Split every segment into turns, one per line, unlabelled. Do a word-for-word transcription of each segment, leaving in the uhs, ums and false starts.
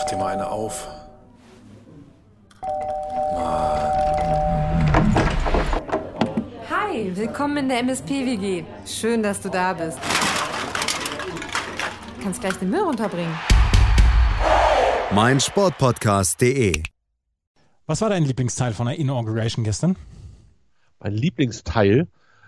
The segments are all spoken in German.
dir mal eine auf.
Hi, willkommen in der M S P W G. Schön, dass du da bist. Du kannst gleich den Müll runterbringen.
mein Sportpodcast punkt de.
Was war dein Lieblingsteil von der Inauguration gestern?
Mein Lieblingsteil?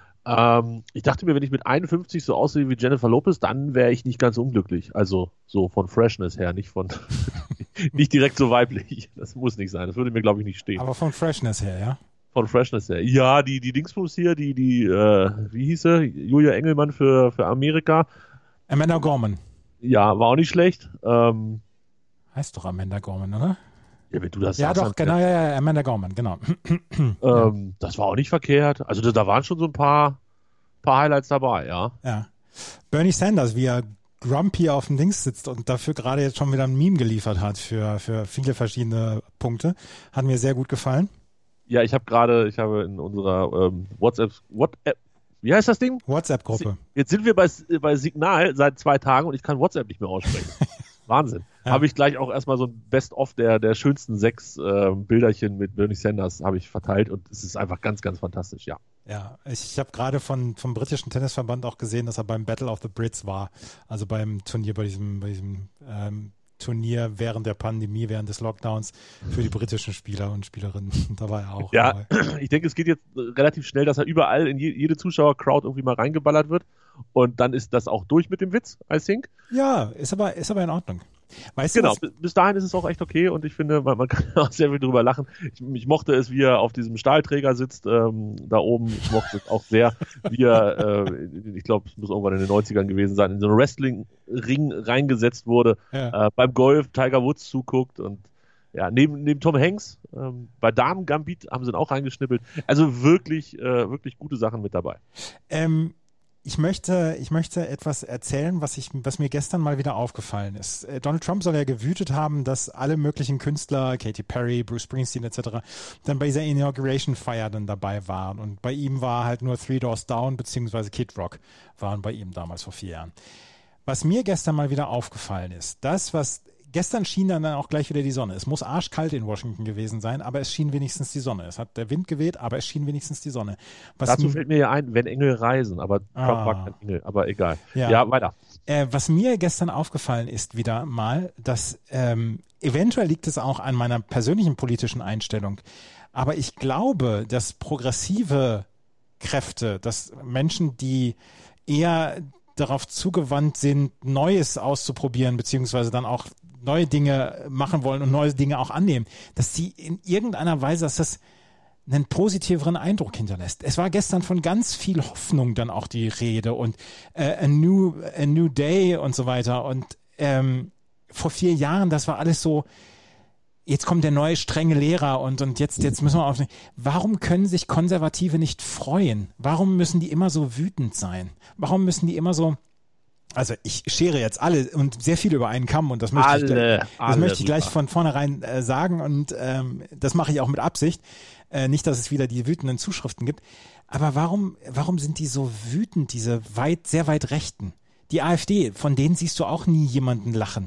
Ähm, ich dachte mir, wenn ich mit einundfünfzig so aussehe wie Jennifer Lopez, dann wäre ich nicht ganz unglücklich. Also so von Freshness her, nicht von nicht direkt so weiblich. Das muss nicht sein. Das würde mir, glaube ich, nicht stehen.
Aber von Freshness her, ja?
Von Freshness her. Ja, die, die Dingsbums hier, die, die, äh, wie hieß sie? Julia Engelmann für, für Amerika.
Amanda Gorman.
Ja, war auch nicht schlecht. Ähm,
heißt doch Amanda Gorman, oder?
Ja, wenn du das
ja,
sagst.
Ja, doch, genau, ja, ja, Amanda Gorman, genau.
ähm, ja. Das war auch nicht verkehrt. Also da, da waren schon so ein paar, paar Highlights dabei, ja.
Ja. Bernie Sanders, wie er grumpy auf dem Dings sitzt und dafür gerade jetzt schon wieder ein Meme geliefert hat für, für viele verschiedene Punkte, hat mir sehr gut gefallen.
Ja, ich habe gerade, ich habe in unserer ähm, WhatsApp, WhatsApp, wie heißt das Ding?
WhatsApp-Gruppe.
Jetzt sind wir bei, bei Signal seit zwei Tagen und ich kann WhatsApp nicht mehr aussprechen. Wahnsinn. Ja. Habe ich gleich auch erstmal so ein Best-of der, der schönsten sechs äh, Bilderchen mit Bernie Sanders habe ich verteilt und es ist einfach ganz, ganz fantastisch, ja.
Ja, ich, ich habe gerade von, vom britischen Tennisverband auch gesehen, dass er beim Battle of the Brits war, also beim Turnier, bei diesem, bei diesem ähm, Turnier während der Pandemie, während des Lockdowns für die britischen Spieler und Spielerinnen. Da war er auch.
Ja, dabei. Ich denke, es geht jetzt relativ schnell, dass er überall in je, jede Zuschauer-Crowd irgendwie mal reingeballert wird und dann ist das auch durch mit dem Witz, I think.
Ja, ist aber, ist aber in Ordnung. Weißt
genau,
du,
bis dahin ist es auch echt okay und ich finde, man, man kann auch sehr viel drüber lachen. Ich, ich mochte es, wie er auf diesem Stahlträger sitzt, ähm, da oben. Ich mochte es auch sehr, wie er, äh, ich glaube, es muss irgendwann in den neunzigern gewesen sein, in so einen Wrestling-Ring reingesetzt wurde,
ja.
äh, beim Golf Tiger Woods zuguckt und ja, neben, neben Tom Hanks, ähm, bei Damen Gambit haben sie ihn auch reingeschnippelt. Also wirklich, äh, wirklich gute Sachen mit dabei.
Ähm, Ich möchte, ich möchte etwas erzählen, was, ich, was mir gestern mal wieder aufgefallen ist. Donald Trump soll ja gewütet haben, dass alle möglichen Künstler, Katy Perry, Bruce Springsteen et cetera, dann bei dieser Inauguration-Feier dann dabei waren. Und bei ihm war halt nur Three Doors Down beziehungsweise Kid Rock waren bei ihm damals vor vier Jahren. Was mir gestern mal wieder aufgefallen ist, das, was gestern schien dann auch gleich wieder die Sonne. Es muss arschkalt in Washington gewesen sein, aber es schien wenigstens die Sonne. Es hat der Wind geweht, aber es schien wenigstens die Sonne. Was
Dazu
m-
fällt mir ja ein, wenn Engel reisen, aber Trump
Ah.
war kein Engel, aber egal.
Ja.
Ja, weiter.
Äh, was mir gestern aufgefallen ist wieder mal, dass ähm, eventuell liegt es auch an meiner persönlichen politischen Einstellung, aber ich glaube, dass progressive Kräfte, dass Menschen, die eher darauf zugewandt sind, Neues auszuprobieren, beziehungsweise dann auch neue Dinge machen wollen und neue Dinge auch annehmen, dass sie in irgendeiner Weise, dass das einen positiveren Eindruck hinterlässt. Es war gestern von ganz viel Hoffnung dann auch die Rede und äh, a, new, a new day und so weiter und ähm, vor vier Jahren, das war alles so, jetzt kommt der neue strenge Lehrer und, und jetzt, jetzt müssen wir auf. Warum können sich Konservative nicht freuen? Warum müssen die immer so wütend sein? Warum müssen die immer so, also ich schere jetzt alle und sehr viel über einen Kamm und das möchte
alle,
ich, das
alle
möchte ich gleich
rüber.
von vornherein äh, sagen und ähm, das mache ich auch mit Absicht. Äh, nicht, dass es wieder die wütenden Zuschriften gibt. Aber warum, warum sind die so wütend, diese weit, sehr weit Rechten? Die AfD, von denen siehst du auch nie jemanden lachen.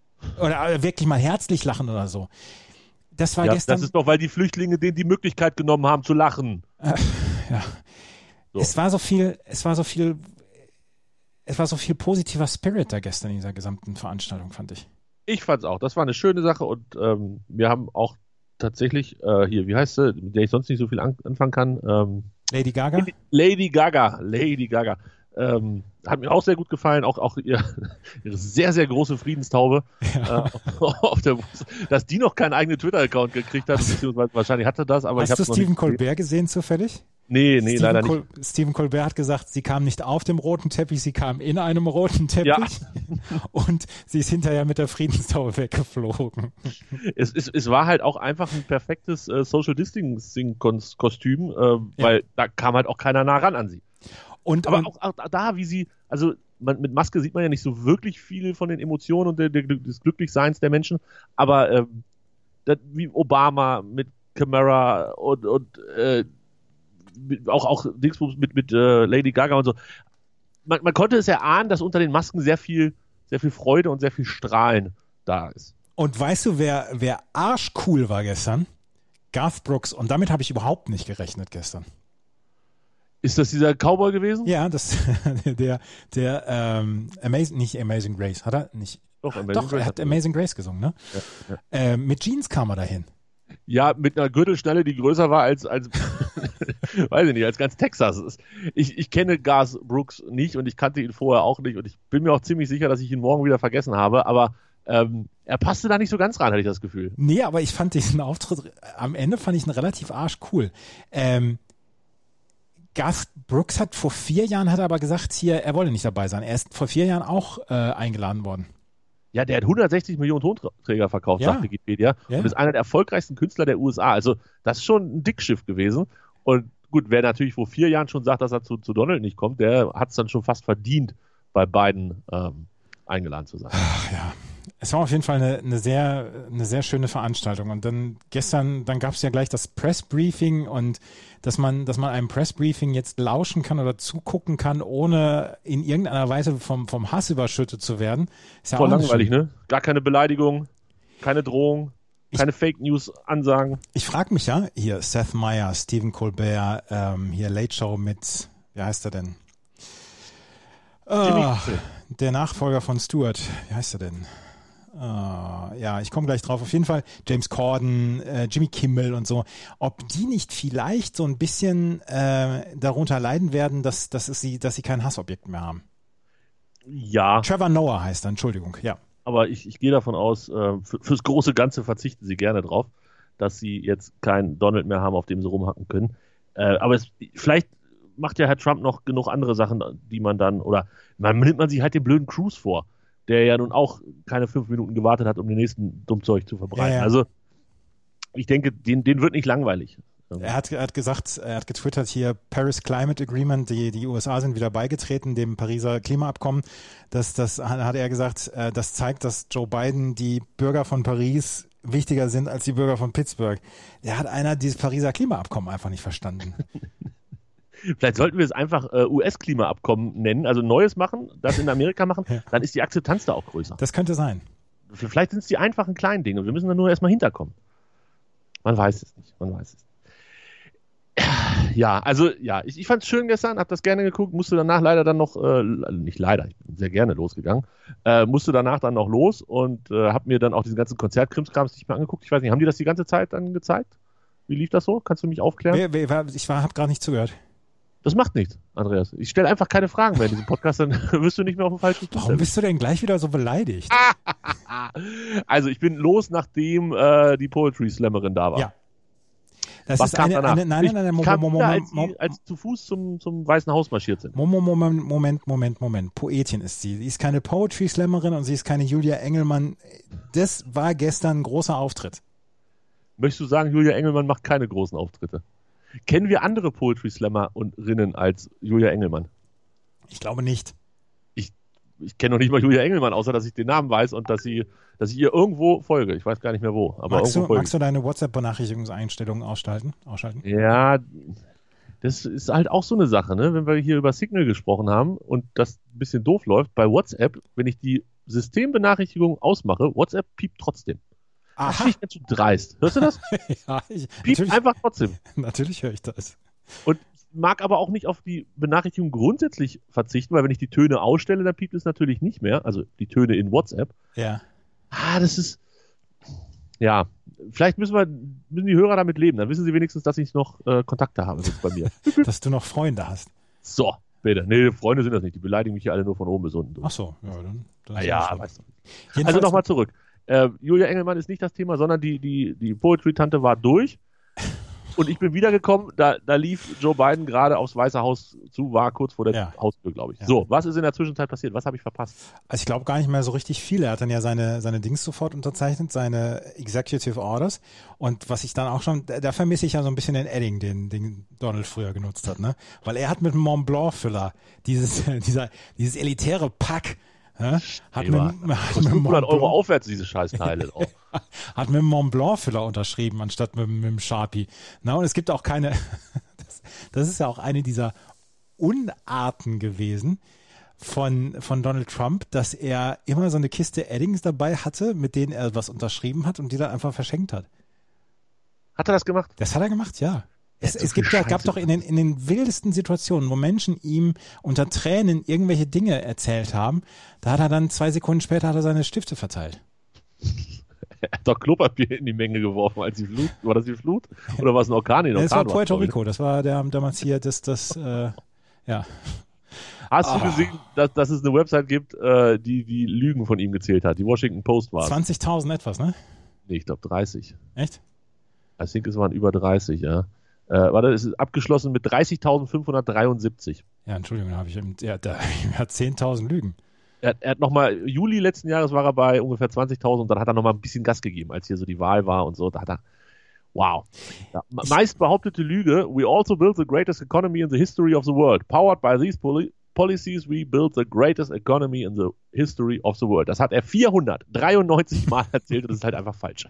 Oder wirklich mal herzlich lachen oder so. Das war
Ja,
gestern.
das ist doch, weil die Flüchtlinge denen die Möglichkeit genommen haben zu lachen.
Äh, ja.
So.
Es war so viel, es war so viel, es war so viel positiver Spirit da gestern in dieser gesamten Veranstaltung, fand ich.
Ich fand's auch. Das war eine schöne Sache und ähm, wir haben auch tatsächlich, äh, hier, wie heißt sie, mit der ich sonst nicht so viel an, anfangen kann? Ähm,
Lady Gaga?
Lady, Lady Gaga. Lady Gaga. Ähm, hat mir auch sehr gut gefallen, auch, auch ihr, ihre sehr, sehr große Friedenstaube,
Ja.
äh, auf der Brust, dass die noch keinen eigenen Twitter-Account gekriegt hat, beziehungsweise wahrscheinlich hatte das, aber
Hast
ich habe
du Stephen Colbert gesehen zufällig?
Nee, nee,
Stephen
leider
Col-
nicht.
Stephen Colbert hat gesagt, sie kam nicht auf dem roten Teppich, sie kam in einem roten Teppich
Ja.
und sie ist hinterher mit der Friedenstaube weggeflogen.
Es, es, es war halt auch einfach ein perfektes äh, Social Distancing-Kostüm, äh, weil da kam halt auch keiner nah ran an sie.
Und,
Aber
und
auch, auch da, wie sie, also man, mit Maske sieht man ja nicht so wirklich viel von den Emotionen und der, der, des Glücklichseins der Menschen, aber ähm, das, wie Obama mit Camara und, und äh, mit, auch, auch Dingsbums mit, mit äh, Lady Gaga und so, man, man konnte es erahnen, dass unter den Masken sehr viel, sehr viel Freude und sehr viel Strahlen da ist.
Und weißt du, wer, wer arschcool war gestern? Garth Brooks. Und damit habe ich überhaupt nicht gerechnet gestern.
Ist das dieser Cowboy gewesen?
Ja, das der, der ähm, Amazing, nicht Amazing Grace, hat er nicht?
Doch, Amazing
Doch
Grace
er hat Amazing Grace gesungen, ne?
Ja, ja.
Äh, mit Jeans kam er dahin.
Ja, mit einer Gürtelschnalle, die größer war als, als weiß ich nicht, als ganz Texas. Ich, ich kenne Garth Brooks nicht und ich kannte ihn vorher auch nicht und ich bin mir auch ziemlich sicher, dass ich ihn morgen wieder vergessen habe, aber ähm, er passte da nicht so ganz rein, hatte ich das Gefühl.
Nee, aber ich fand diesen Auftritt, am Ende fand ich ihn relativ arschcool. Ähm, Garth Brooks hat vor vier Jahren, hat er aber gesagt, hier, er wolle nicht dabei sein. Er ist vor vier Jahren auch äh, eingeladen worden.
Ja, der hat hundertsechzig Millionen Tonträger verkauft,
ja.
sagt Wikipedia.
Ja.
Und ist einer der erfolgreichsten Künstler der U S A. Also das ist schon ein Dickschiff gewesen. Und gut, wer natürlich vor vier Jahren schon sagt, dass er zu, zu Donald nicht kommt, der hat es dann schon fast verdient, bei beiden ähm, eingeladen zu sein.
Ach ja. Es war auf jeden Fall eine, eine, sehr, eine sehr schöne Veranstaltung. Und dann gestern, dann gab es ja gleich das Pressbriefing und dass man, dass man einem Pressbriefing jetzt lauschen kann oder zugucken kann, ohne in irgendeiner Weise vom, vom Hass überschüttet zu werden. Ist ja
Voll
auch
langweilig,
schön.
ne? Gar keine Beleidigung, keine Drohung, keine ich, Fake News Ansagen.
Ich frage mich ja, hier Seth Meyers, Stephen Colbert, ähm, hier Late Show mit, wie heißt er denn? Oh, der Nachfolger von Stewart, wie heißt er denn? Uh, ja, ich komme gleich drauf. Auf jeden Fall James Corden, äh, Jimmy Kimmel und so. Ob die nicht vielleicht so ein bisschen äh, darunter leiden werden, dass, dass, es sie, dass sie kein Hassobjekt mehr haben.
Ja.
Trevor Noah heißt er, Entschuldigung, ja.
Aber ich, ich gehe davon aus, äh, für, fürs große Ganze verzichten sie gerne drauf, dass sie jetzt keinen Donald mehr haben, auf dem sie rumhacken können. Äh, aber es, vielleicht macht ja Herr Trump noch genug andere Sachen, die man dann, oder man nimmt man sich halt den blöden Cruz vor, der ja nun auch keine fünf Minuten gewartet hat, um den nächsten Dummzeug zu verbreiten. Ja, ja. Also ich denke, den, den wird nicht langweilig.
Er hat, er hat gesagt, er hat getwittert hier, Paris Climate Agreement, die, die U S A sind wieder beigetreten, dem Pariser Klimaabkommen. Das, das hat er gesagt, das zeigt, dass Joe Biden die Bürger von Paris wichtiger sind als die Bürger von Pittsburgh. Er hat einer dieses Pariser Klimaabkommen einfach nicht verstanden.
Vielleicht sollten wir es einfach äh, U S-Klimaabkommen nennen, also Neues machen, das in Amerika machen, ja. Dann ist die Akzeptanz da auch größer.
Das könnte sein.
Vielleicht sind es die einfachen kleinen Dinge und wir müssen da nur erstmal hinterkommen. Man weiß es nicht, man weiß es nicht. Ja, also ja, ich, ich fand es schön gestern, habe das gerne geguckt, musste danach leider dann noch, äh, nicht leider, ich bin sehr gerne losgegangen, äh, musste danach dann noch los und äh, habe mir dann auch diesen ganzen Konzertkrimskrams nicht mehr angeguckt. Ich weiß nicht, haben die das die ganze Zeit dann gezeigt? Wie lief das so? Kannst du mich aufklären?
Wer, wer, ich habe gerade nicht zugehört.
Das macht nichts, Andreas. Ich stelle einfach keine Fragen mehr in diesem Podcast, dann wirst du nicht mehr auf dem falschen Fuß.
Warum bist du denn gleich wieder so beleidigt?
Also ich bin los, nachdem äh, die Poetry Slammerin da war.
Ja. Das
Was
ist eine, eine, nein, nein, nein,
ich kam Moment, als, die, als die zu Fuß zum, zum Weißen Haus marschiert sind.
Moment, Moment, Moment, Moment, Moment. Poetin ist sie. Sie ist keine Poetry Slammerin und sie ist keine Julia Engelmann. Das war gestern ein großer Auftritt.
Möchtest du sagen, Julia Engelmann macht keine großen Auftritte? Kennen wir andere Poetry Slammer und Rinnen als Julia Engelmann?
Ich glaube nicht.
Ich, ich kenne noch nicht mal Julia Engelmann, außer dass ich den Namen weiß und dass sie, dass ich ihr irgendwo folge. Ich weiß gar nicht mehr wo. Aber
magst,
irgendwo
du, magst du deine WhatsApp-Benachrichtigungseinstellungen ausschalten? ausschalten?
Ja, das ist halt auch so eine Sache, ne? Wenn wir hier über Signal gesprochen haben und das ein bisschen doof läuft, bei WhatsApp, wenn ich die Systembenachrichtigung ausmache, WhatsApp piept trotzdem. Aha. Das finde ich ganz schön dreist. Hörst du das?
Ja, ich,
piept einfach trotzdem.
Natürlich höre ich das.
Und ich mag aber auch nicht auf die Benachrichtigung grundsätzlich verzichten, weil wenn ich die Töne ausstelle, dann piept es natürlich nicht mehr. Also die Töne in WhatsApp.
Ja.
Ah, das ist, ja, vielleicht müssen wir, müssen die Hörer damit leben. Dann wissen sie wenigstens, dass ich noch äh, Kontakte habe bei mir.
Dass du noch Freunde hast.
So, bitte. Nee, Freunde sind das nicht. Die beleidigen mich ja alle nur von oben bis unten.
Ach so, ja, dann. dann
ah, ja, weißt du. Also nochmal zurück. Äh, Julia Engelmann ist nicht das Thema, sondern die, die, die Poetry-Tante war durch und ich bin wiedergekommen, da, da lief Joe Biden gerade aufs Weiße Haus zu, war kurz vor der
ja.
Haustür, glaube ich.
Ja.
So, was ist in der Zwischenzeit passiert? Was habe ich verpasst?
Also ich glaube gar nicht mehr so richtig viel. Er hat dann ja seine, seine Dings sofort unterzeichnet, seine Executive Orders und was ich dann auch schon, da, da vermisse ich ja so ein bisschen den Edding, den, den Donald früher genutzt hat, ne? Weil er hat mit dem Mont Blanc-Füller dieses, dieser, dieses elitäre Pack Ja, hat mit, hat mit
fünfhundert Euro aufwärts diese Scheißteile.
Hat mit dem Mont Blanc-Füller unterschrieben, anstatt mit, mit dem Sharpie. Na, und es gibt auch keine, das, das ist ja auch eine dieser Unarten gewesen, von, von Donald Trump, dass er immer so eine Kiste Eddings dabei hatte, mit denen er was unterschrieben hat und die dann einfach verschenkt hat.
Hat er das gemacht?
Das hat er gemacht, ja. Es,
so
es gibt, gab doch in den, in den wildesten Situationen, wo Menschen ihm unter Tränen irgendwelche Dinge erzählt haben, da hat er dann zwei Sekunden später hat er seine Stifte verteilt.
Er hat doch Klopapier in die Menge geworfen, als die Flut, war das die Flut? Oder war es ein Orkan?
Das war Puerto Rico, das war der damals hier, das, das, äh, ja.
Hast
Ah.
du gesehen, dass, dass es eine Website gibt, äh, die die Lügen von ihm gezählt hat? Die Washington Post war es.
zwanzigtausend etwas, ne?
Nee, ich glaube dreißig.
Echt?
Ich denke, es waren über dreißig, ja. Äh, warte, es ist abgeschlossen mit dreißigtausendfünfhundertdreiundsiebzig.
Ja, Entschuldigung, da habe ich, ja, da, er hat zehntausend Lügen.
Er, hat- er hat nochmal, Juli letzten Jahres war er bei ungefähr zwanzigtausend und dann hat er nochmal ein bisschen Gas gegeben, als hier so die Wahl war und so. Da hat er, wow. Ja,
Ich-
meist behauptete Lüge, we also built the greatest economy in the history of the world. Powered by these poli policies, we built the greatest economy in the history of the world. Das hat er vierhundertdreiundneunzig Mal erzählt und das ist halt einfach falsch.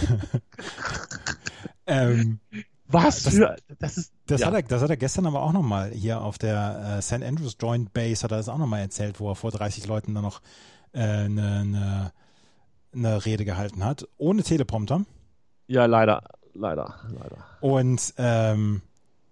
Ähm,
Was
Das-
für, das ist,
Das,
ja.
hat er, das hat er gestern aber auch nochmal hier auf der äh, Saint Andrews Joint Base, hat er das auch nochmal erzählt, wo er vor dreißig Leuten dann noch eine äh, ne, ne, ne Rede gehalten hat, ohne Teleprompter.
Ja, leider, leider, leider.
Und ähm,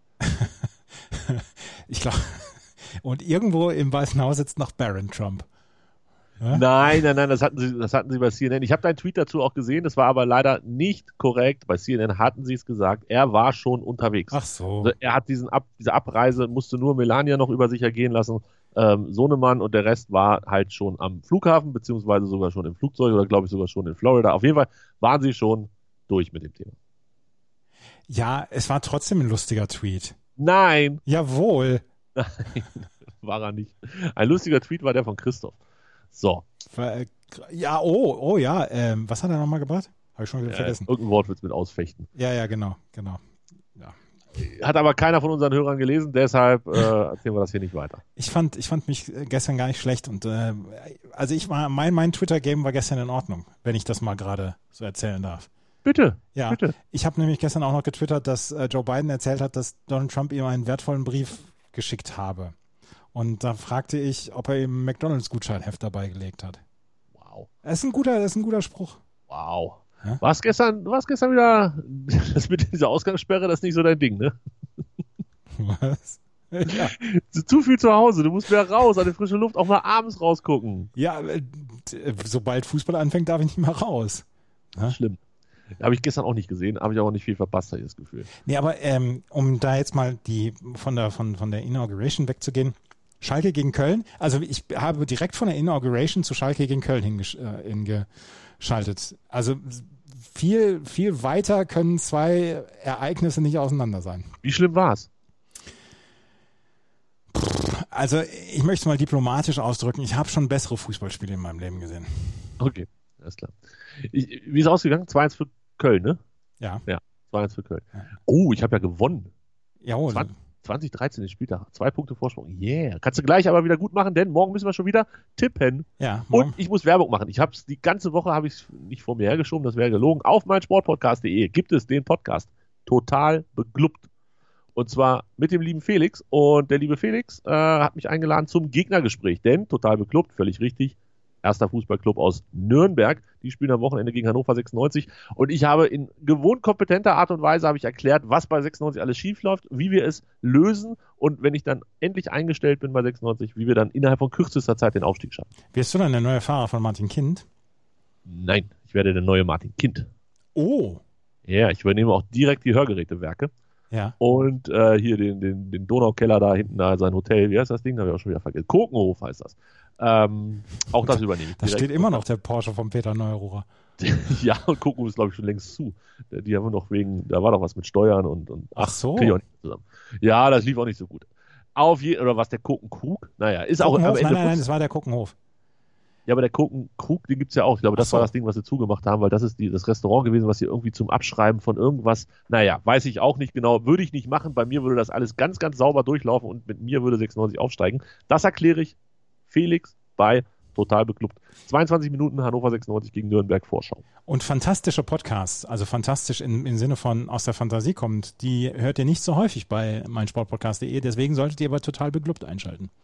ich glaube, und irgendwo im Weißen Haus sitzt noch Barron Trump. Ja?
Nein, nein, nein, das hatten sie, das hatten sie bei C N N. Ich habe deinen Tweet dazu auch gesehen, das war aber leider nicht korrekt. Bei C N N hatten sie es gesagt, er war schon unterwegs.
Ach so.
Also er hat diesen Ab, diese Abreise, musste nur Melania noch über sich ergehen lassen. Ähm, Sohnemann und der Rest war halt schon am Flughafen, beziehungsweise sogar schon im Flugzeug oder glaube ich sogar schon in Florida. Auf jeden Fall waren sie schon durch mit dem Thema.
Ja, es war trotzdem ein lustiger Tweet.
Nein,
Jawohl.
war er nicht. Ein lustiger Tweet war der von Christoph. So.
Ver- Ja, oh, oh ja. Ähm, was hat er nochmal gebracht? Habe ich schon wieder
Äh,
vergessen.
irgendein Wortwitz mit ausfechten.
Ja, ja, genau, genau. Ja.
Hat aber keiner von unseren Hörern gelesen, deshalb äh, erzählen wir das hier nicht weiter.
Ich fand, ich fand mich gestern gar nicht schlecht und äh, also ich war, mein, mein Twitter-Game war gestern in Ordnung, wenn ich das mal gerade so erzählen darf.
Bitte,
Ja,
bitte.
ich habe nämlich gestern auch noch getwittert, dass äh, Joe Biden erzählt hat, dass Donald Trump ihm einen wertvollen Brief geschickt habe. Und da fragte ich, ob er ihm einen McDonalds-Gutscheinheft dabei gelegt hat.
Wow.
Das ist ein guter, das ist ein guter Spruch.
Wow.
Hä?
War's gestern, war's gestern wieder, das mit dieser Ausgangssperre, das ist nicht so dein Ding, ne?
Was? Ja,
Zu viel zu Hause, du musst wieder raus, an die frische Luft, auch mal abends rausgucken.
ja äh, d- sobald Fußball anfängt, darf ich nicht mehr raus. Ja?
Schlimm. Habe ich gestern auch nicht gesehen, habe ich auch nicht viel verpasst, habe ich das Gefühl.
Nee, aber ähm, um da jetzt mal die von der von, von der Inauguration wegzugehen, Schalke gegen Köln, also ich habe direkt von der Inauguration zu Schalke gegen Köln hingesch äh, hingeschaltet. Also viel, viel weiter können zwei Ereignisse nicht auseinander sein.
Wie schlimm war's?
Also ich möchte es mal diplomatisch ausdrücken, ich habe schon bessere Fußballspiele in meinem Leben gesehen.
Okay, alles klar. Ich, wie ist es ausgegangen? zwei eins für Köln, ne?
Ja.
zwei eins für Köln.
Ja.
Oh, ich habe ja gewonnen.
Jawohl.
zwanzig, zwanzig dreizehn den Spieltag. Zwei Punkte Vorsprung. Yeah. Kannst du gleich aber wieder gut machen, denn morgen müssen wir schon wieder tippen.
Ja, morgen.
Und ich muss Werbung machen. Ich habe es die ganze Woche habe ich es nicht vor mir hergeschoben, das wäre gelogen. Auf meinsportpodcast punkt de gibt es den Podcast Total beglückt. Und zwar mit dem lieben Felix. Und der liebe Felix äh, hat mich eingeladen zum Gegnergespräch. Denn Total beklubbt, völlig richtig, erster Fußballclub aus Nürnberg. Die spielen am Wochenende gegen Hannover sechsundneunzig. Und ich habe in gewohnt kompetenter Art und Weise habe ich erklärt, was bei sechsundneunzig alles schief läuft, wie wir es lösen und wenn ich dann endlich eingestellt bin bei sechsundneunzig, wie wir dann innerhalb von kürzester Zeit den Aufstieg schaffen.
Wirst du dann der neue Fahrer von Martin Kind?
Nein, ich werde der neue Martin Kind.
Oh.
Ja, ich übernehme auch direkt die Hörgerätewerke
Ja.
und äh, hier den, den, den Donaukeller da hinten, da sein Hotel, wie heißt das Ding? Habe ich auch schon wieder vergessen. Kokenhof heißt das. Ähm, auch das übernehme ich
Da
direkt.
steht immer noch der Porsche von Peter Neururer.
Ja, und Kokenhof ist glaube ich schon längst zu. Die haben wir noch wegen, da war doch was mit Steuern und, und
Ach so.
krieg ich auch nicht zusammen. Ja, das lief auch nicht so gut. Auf je, oder was, der Kokenkrug? Naja, ist auch am
Kokenhof?
Ende.
Nein, nein, nein,
Putz-
das war der Kokenhof.
Ja, aber der Kokenkrug, den gibt's ja auch. Ich glaube, das
Ach so.
war das Ding, was sie zugemacht haben, weil das ist die, das Restaurant gewesen, was sie irgendwie zum Abschreiben von irgendwas, naja, weiß ich auch nicht genau, würde ich nicht machen. Bei mir würde das alles ganz, ganz sauber durchlaufen und mit mir würde sechsundneunzig aufsteigen. Das erkläre ich Felix bei Total beklubbt. zweiundzwanzig Minuten Hannover sechsundneunzig gegen Nürnberg Vorschau.
Und fantastische Podcasts, also fantastisch im, im Sinne von aus der Fantasie kommt, die hört ihr nicht so häufig bei meinsportpodcast punkt de, deswegen solltet ihr aber Total beglubbt einschalten.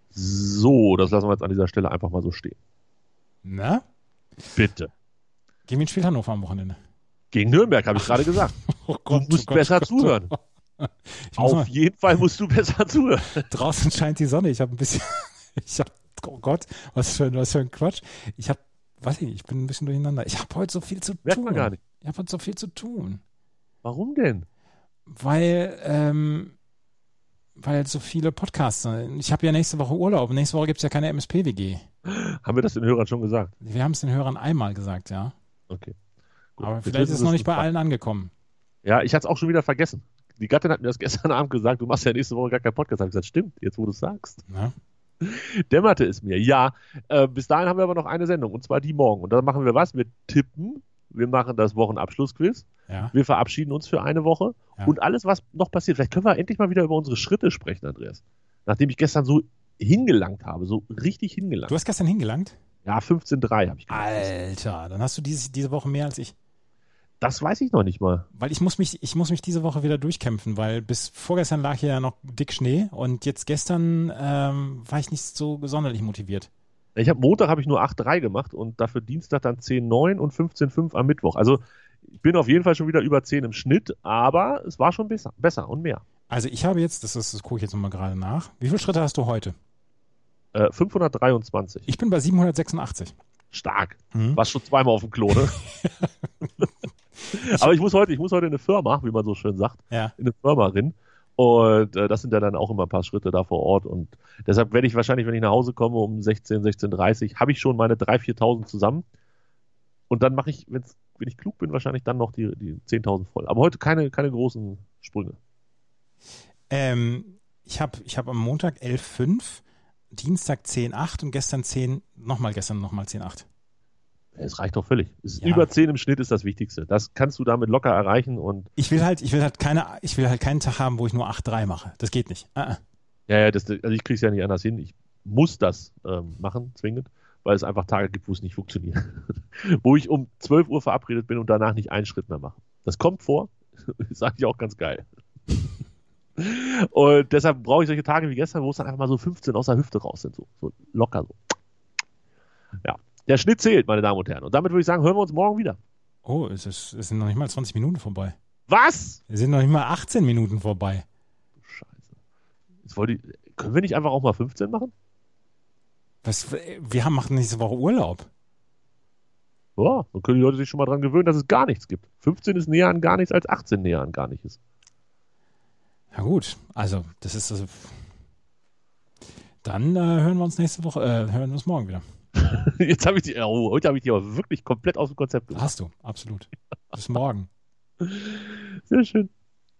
So, das lassen wir jetzt an dieser Stelle einfach mal so stehen.
Na?
Bitte.
Gegen wen spielt Hannover am Wochenende?
Gegen Nürnberg, habe ich gerade gesagt.
Oh Gott,
du musst
oh Gott,
besser
oh Gott,
zuhören. Auf
mal,
jeden Fall musst du besser zuhören.
draußen scheint die Sonne. Ich habe ein bisschen, ich habe, oh Gott, was für, was für ein Quatsch. Ich habe, weiß ich nicht, ich bin ein bisschen durcheinander. Ich habe heute so viel zu
Merkt
tun.
man gar nicht.
Ich habe heute so viel zu tun.
Warum denn?
Weil, ähm, weil so viele Podcasts sind. Ich habe ja nächste Woche Urlaub. Nächste Woche gibt es ja keine M S P W G.
Haben wir das den Hörern schon gesagt?
Wir haben es den Hörern einmal gesagt, ja.
Okay. Gut.
Aber
Jetzt
vielleicht ist
wissen
es
wir
noch nicht bei
schon.
allen angekommen.
Ja, ich hatte es auch schon wieder vergessen. Die Gattin hat mir das gestern Abend gesagt, du machst ja nächste Woche gar keinen Podcast. Ich habe gesagt, stimmt, jetzt wo du es sagst.
Ja.
Dämmerte es mir. Ja, äh, bis dahin haben wir aber noch eine Sendung, und zwar die morgen. Und dann machen wir was? Wir tippen, wir machen das Wochenabschlussquiz,
Ja.
wir verabschieden uns für eine Woche
Ja.
und alles, was noch passiert. Vielleicht können wir endlich mal wieder über unsere Schritte sprechen, Andreas. Nachdem ich gestern so hingelangt habe, so richtig hingelangt.
Du hast gestern hingelangt?
Ja, fünfzehn Komma drei habe ich gemacht.
Alter, dann hast du diese, diese Woche mehr als ich.
Das weiß ich noch nicht mal.
Weil ich muss mich, ich muss mich diese Woche wieder durchkämpfen, weil bis vorgestern lag hier ja noch dick Schnee und jetzt gestern ähm, war ich nicht so sonderlich motiviert.
Ich habe Montag habe ich nur acht Komma drei gemacht und dafür Dienstag dann zehn Komma neun und fünfzehn Komma fünf am Mittwoch. Also ich bin auf jeden Fall schon wieder über zehn im Schnitt, aber es war schon besser, besser und mehr.
Also ich habe jetzt, das, ist, das gucke ich jetzt nochmal gerade nach. Wie viele Schritte hast du heute?
Äh, fünfhundertdreiundzwanzig.
Ich bin bei siebenhundertsechsundachtzig.
Stark.
Hm.
Warst schon zweimal auf dem Klo, ne? Aber ich muss heute, ich muss heute in eine Firma, wie man so schön sagt,
Ja.
in eine Firma rein. Und äh, das sind ja dann auch immer ein paar Schritte da vor Ort. Und deshalb werde ich wahrscheinlich, wenn ich nach Hause komme um sechzehn, sechzehn Uhr dreißig, habe ich schon meine dreitausend, viertausend zusammen. Und dann mache ich, wenn's, wenn ich klug bin, wahrscheinlich dann noch die, die zehntausend voll. Aber heute keine, keine großen Sprünge.
Ähm, ich habe ich hab am Montag elf Komma fünf, Dienstag zehn Komma acht und gestern zehn, nochmal gestern nochmal zehn Komma acht.
Es reicht doch völlig. Es ist
Ja.
Über zehn im Schnitt ist das Wichtigste. Das kannst du damit locker erreichen. Und
Ich will halt, ich will halt keine, ich will halt keinen Tag haben, wo ich nur acht Komma drei mache. Das geht nicht. Ah, ah.
ja, ja, das, also ich kriege es ja nicht anders hin. Ich muss das ähm, machen, zwingend, weil es einfach Tage gibt, wo es nicht funktioniert. Wo ich um zwölf Uhr verabredet bin und danach nicht einen Schritt mehr mache. Das kommt vor, das sage ich auch ganz geil. Und deshalb brauche ich solche Tage wie gestern, wo es dann einfach mal so fünfzehn aus der Hüfte raus sind. So, so locker so. Ja, der Schnitt zählt, meine Damen und Herren. Und damit würde ich sagen, hören wir uns morgen wieder.
Oh, es, ist, es sind noch nicht mal zwanzig Minuten vorbei.
Was?
Es sind noch nicht mal achtzehn Minuten vorbei.
Scheiße. Jetzt wollte ich, können wir nicht einfach auch mal fünfzehn machen?
Was, wir haben machen nächste Woche Urlaub.
Ja, dann können die Leute sich schon mal dran gewöhnen, dass es gar nichts gibt. fünfzehn ist näher an gar nichts, als achtzehn näher an gar nichts ist.
Ja gut, also das ist also. Dann äh, hören wir uns nächste Woche, äh, hören wir uns morgen wieder.
Jetzt habe ich die, oh, heute habe ich die aber wirklich komplett aus dem Konzept gebracht.
Hast du, absolut. Bis morgen.
Sehr schön.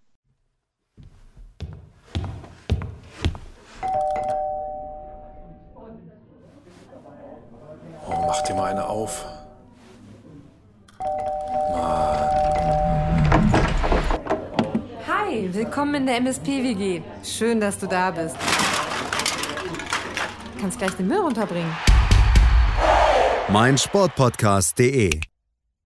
Oh, mach dir mal eine auf.
Hi, willkommen in der M S P W G. Schön, dass du da bist. Du kannst gleich den Müll runterbringen.
mein Sportpodcast punkt de